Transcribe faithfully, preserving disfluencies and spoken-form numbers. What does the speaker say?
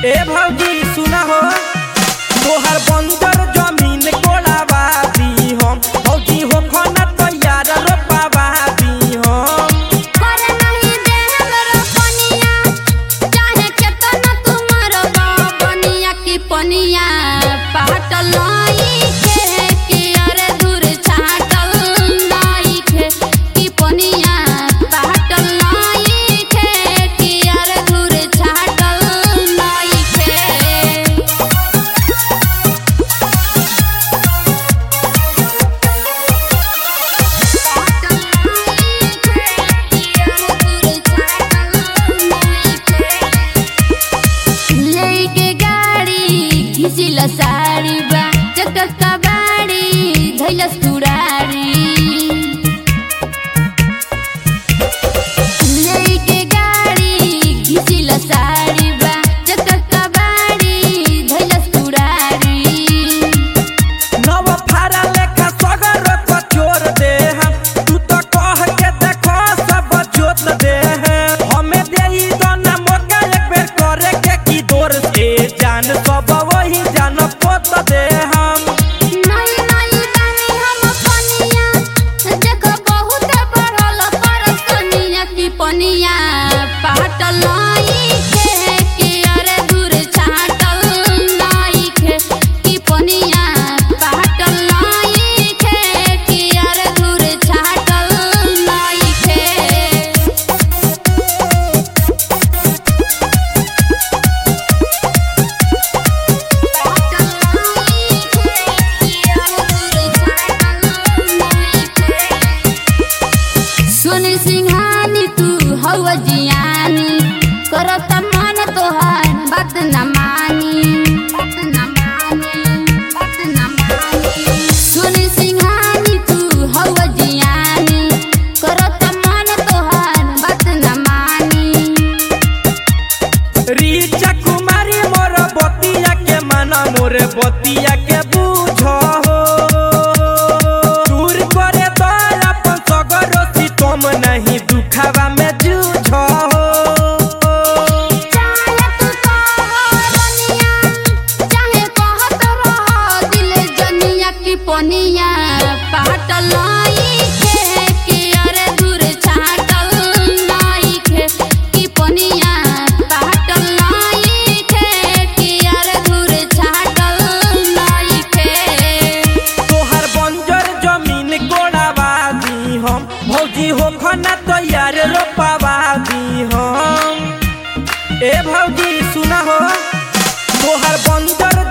ए भौजी सुना हो तोहर बंजर जमीन कोड़ावा दी हम भौजी हो खाना तैयार रोपावा दी हम करे नहीं दे हमरो पनिया चाहे केतना तुमरो बनिया की पनिया पाटल लाई के कि अरे दूर छाटल लाई के की पनिया पाटल लाई के कि अरे दूर छाटल लाई के लेके गाड़ी घिसिल साड़ी बा चक्का कबाड़ी धैलस तुराड़ी लेके गाड़ी घिसिल साड़ी बा चक्का कबाड़ी धैलस तुराड़ी नव फारा लेखा सगर को छोड़ दे हम तू तो कह के देखो सब जोत दे हमें देई दोना मौका एक बेर करे के की दौर से जान सब वही जान पोत दे हम नहीं नहीं बानी हम पनिया देखो बहुत बढ़ल परसनिया की पनिया पाटल लाई के कि अरे दूर छाटल लाई के की पनिया पाटल लाई के कि अरे दूर छाटल लाई के सुनी सिंहानी तू हवा जियानी करत मन तोहार बात न मानी बात न मानी बात न मानी सुनी सिंहानी तू हवा जियानी करत मन तोहार बात न मानी रीचा कुमारी मोर बतिया के माना मोर बतिया के बूझो हो दूर करे तो अपन सगरो सितम नहीं दुखावा में जूझो हो चाहे तू कहरनिया चाहे कहत रह दिल जनिया की पनिया पाटल लाई के कि अरे दूर छाटल लाई के की पनिया पाटल लाई के कि अरे दूर छाटल लाई के तोहर बंजर जमीन कोड़ावा दी हम भौजी हो खाना तैयार रोपावा दी हम ए भौजी सुना हो तोहर बंजर